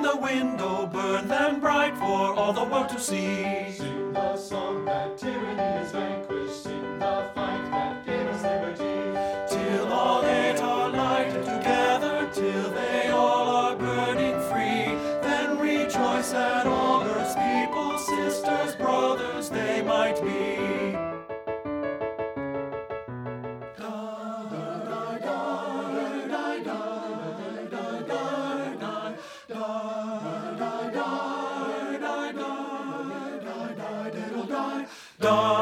in the window, burn them bright for all the world to see. Sing the song that tyranny is vanquished, sing the fight that gave us liberty. Till all eight are lighted together, till they all are burning free. Then rejoice that all earth's people, sisters, brothers, they might be. Die.